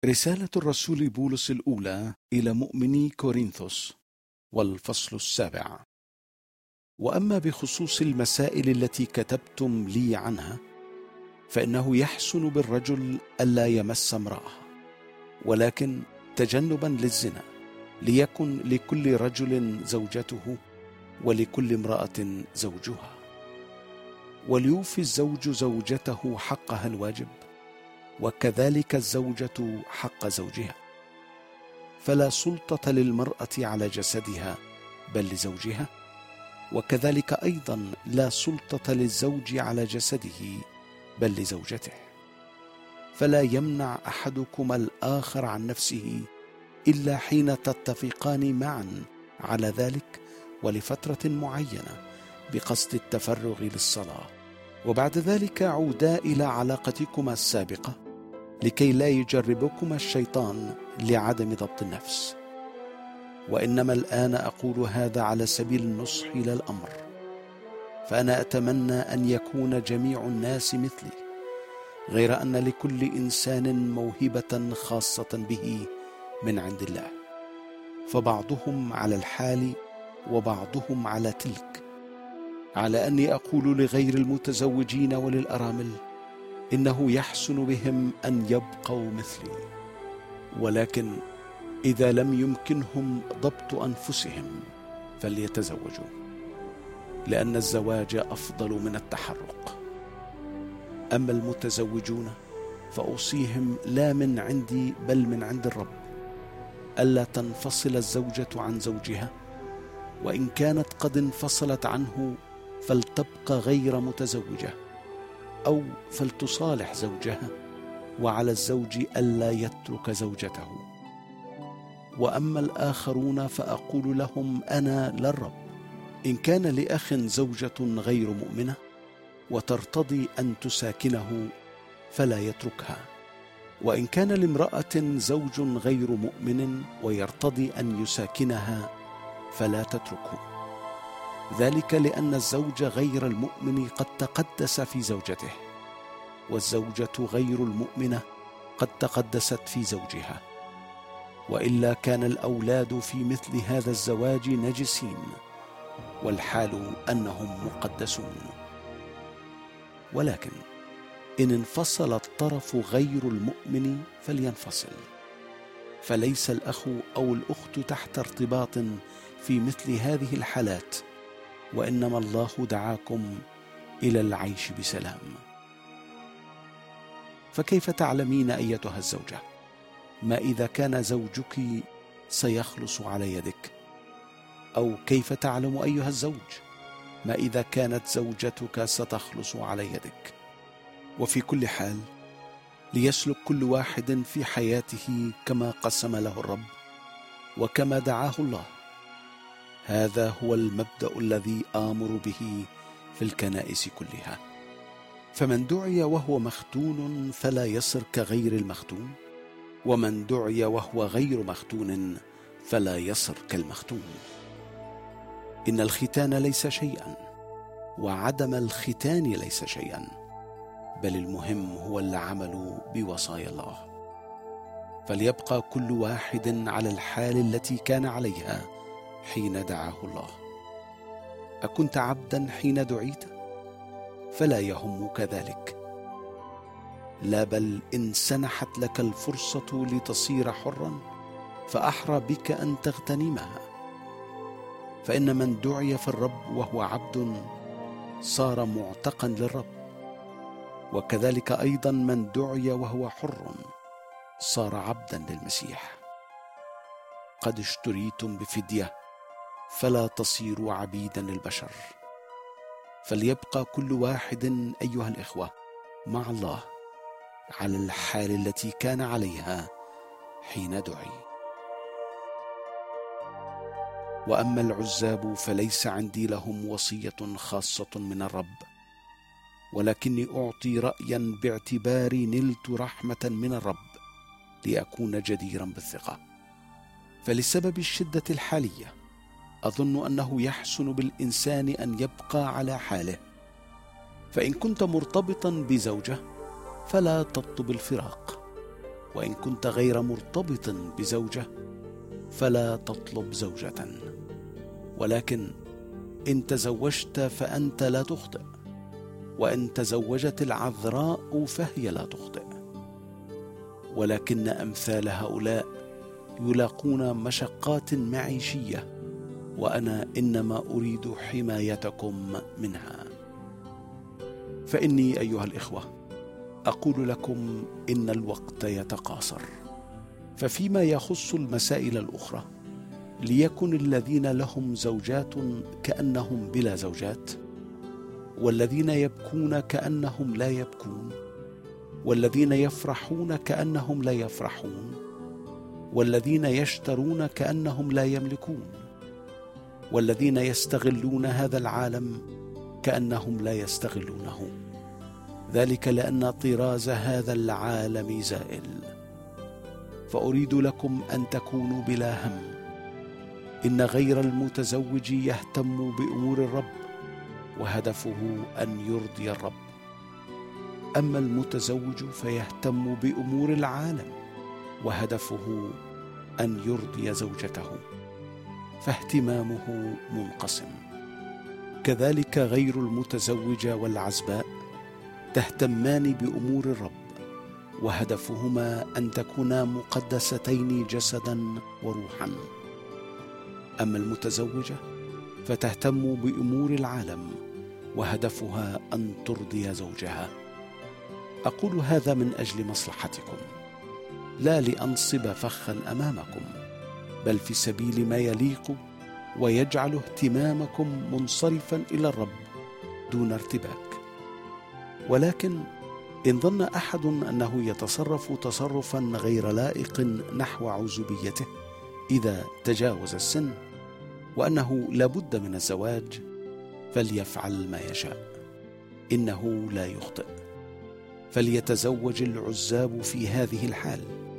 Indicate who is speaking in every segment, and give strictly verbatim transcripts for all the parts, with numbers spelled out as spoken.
Speaker 1: رسالة الرسول بولس الأولى إلى مؤمني كورنثوس، والفصل السابع. وأما بخصوص المسائل التي كتبتم لي عنها، فإنه يحسن بالرجل ألا يمس امرأة، ولكن تجنبا للزنا، ليكن لكل رجل زوجته ولكل امرأة زوجها، وليوفي الزوج زوجته حقها الواجب، وكذلك الزوجة حق زوجها. فلا سلطة للمرأة على جسدها بل لزوجها، وكذلك أيضا لا سلطة للزوج على جسده بل لزوجته. فلا يمنع أحدكما الآخر عن نفسه إلا حين تتفقان معا على ذلك ولفترة معينة بقصد التفرغ للصلاة، وبعد ذلك عودا إلى علاقتكما السابقة، لكي لا يجربكما الشيطان لعدم ضبط النفس. وإنما الآن أقول هذا على سبيل النصح إلى الأمر، فأنا أتمنى أن يكون جميع الناس مثلي، غير أن لكل إنسان موهبة خاصة به من عند الله، فبعضهم على الحال وبعضهم على تلك. على أني أقول لغير المتزوجين وللأرامل إنه يحسن بهم أن يبقوا مثلي، ولكن إذا لم يمكنهم ضبط أنفسهم فليتزوجوا، لأن الزواج أفضل من التحرق. أما المتزوجون فأوصيهم لا من عندي بل من عند الرب ألا تنفصل الزوجة عن زوجها، وإن كانت قد انفصلت عنه فلتبقى غير متزوجة، أو فلتصالح زوجها، وعلى الزوج ألا يترك زوجته. وأما الآخرون فأقول لهم أنا للرب: إن كان لأخ زوجة غير مؤمنة وترتضي أن تساكنه فلا يتركها، وإن كان لامرأة زوج غير مؤمن ويرتضي أن يساكنها فلا تتركه، ذلك لأن الزوج غير المؤمن قد تقدس في زوجته، والزوجة غير المؤمنة قد تقدست في زوجها، وإلا كان الأولاد في مثل هذا الزواج نجسين، والحال أنهم مقدسون. ولكن إن انفصل الطرف غير المؤمن فلينفصل، فليس الأخ أو الأخت تحت ارتباط في مثل هذه الحالات، وإنما الله دعاكم إلى العيش بسلام. فكيف تعلمين أيتها الزوجة ما إذا كان زوجك سيخلص على يدك؟ أو كيف تعلم أيها الزوج ما إذا كانت زوجتك ستخلص على يدك؟ وفي كل حال ليسلك كل واحد في حياته كما قسم له الرب وكما دعاه الله. هذا هو المبدأ الذي آمر به في الكنائس كلها. فمن دعي وهو مختون فلا يصر كغير المختون، ومن دعي وهو غير مختون فلا يصر كالمختون. إن الختان ليس شيئا، وعدم الختان ليس شيئا، بل المهم هو العمل بوصايا الله. فليبقى كل واحد على الحال التي كان عليها حين دعاه الله. أكنت عبدا حين دعيت؟ فلا يهمك ذلك، لا، بل إن سنحت لك الفرصة لتصير حرا فأحرى بك أن تغتنمها. فإن من دعي في الرب وهو عبد صار معتقا للرب، وكذلك أيضا من دعي وهو حر صار عبدا للمسيح. قد اشتريتم بفدية، فلا تصيروا عبيدا للبشر. فليبقى كل واحد أيها الإخوة مع الله على الحال التي كان عليها حين دعي. وأما العزاب فليس عندي لهم وصية خاصة من الرب، ولكني أعطي رأيا باعتباري نلت رحمة من الرب لأكون جديرا بالثقة. فلسبب الشدة الحالية أظن أنه يحسن بالإنسان أن يبقى على حاله. فإن كنت مرتبطا بزوجة فلا تطلب الفراق، وإن كنت غير مرتبط بزوجة فلا تطلب زوجة، ولكن إن تزوجت فأنت لا تخطئ، وإن تزوجت العذراء فهي لا تخطئ. ولكن أمثال هؤلاء يلاقون مشقات معيشية، وأنا إنما أريد حمايتكم منها. فإني أيها الإخوة أقول لكم إن الوقت يتقاصر، ففيما يخص المسائل الأخرى ليكن الذين لهم زوجات كأنهم بلا زوجات، والذين يبكون كأنهم لا يبكون، والذين يفرحون كأنهم لا يفرحون، والذين يشترون كأنهم لا يملكون، والذين يستغلون هذا العالم كأنهم لا يستغلونه، ذلك لأن طراز هذا العالم زائل. فأريد لكم أن تكونوا بلا هم. إن غير المتزوج يهتم بأمور الرب، وهدفه أن يرضي الرب، أما المتزوج فيهتم بأمور العالم، وهدفه أن يرضي زوجته، فاهتمامه منقسم. كذلك غير المتزوجة والعزباء تهتمان بأمور الرب، وهدفهما أن تكونا مقدستين جسدا وروحا. أما المتزوجة فتهتم بأمور العالم، وهدفها أن ترضي زوجها. أقول هذا من أجل مصلحتكم، لا لأنصب فخا أمامكم، بل في سبيل ما يليق ويجعل اهتمامكم منصرفا إلى الرب دون ارتباك. ولكن إن ظن أحد أنه يتصرف تصرفا غير لائق نحو عزوبيته إذا تجاوز السن، وأنه لابد من الزواج، فليفعل ما يشاء، إنه لا يخطئ. فليتزوج العزاب في هذه الحال.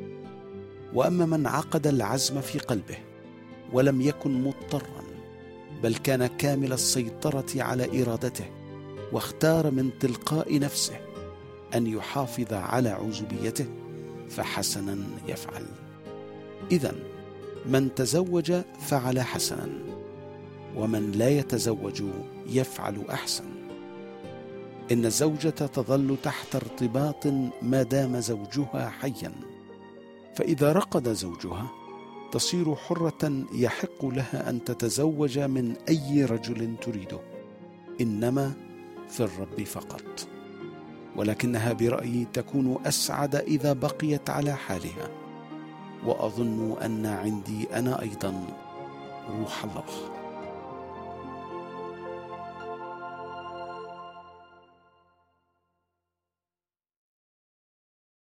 Speaker 1: وأما من عقد العزم في قلبه ولم يكن مضطرا، بل كان كامل السيطرة على إرادته، واختار من تلقاء نفسه أن يحافظ على عزوبيته، فحسنا يفعل. إذن من تزوج فعل حسنا، ومن لا يتزوج يفعل أحسن. إن الزوجة تظل تحت ارتباط ما دام زوجها حيا، فإذا رقد زوجها تصير حرة يحق لها أن تتزوج من أي رجل تريده، إنما في الرب فقط. ولكنها برأيي تكون أسعد إذا بقيت على حالها، وأظن أن عندي أنا أيضا روح الله.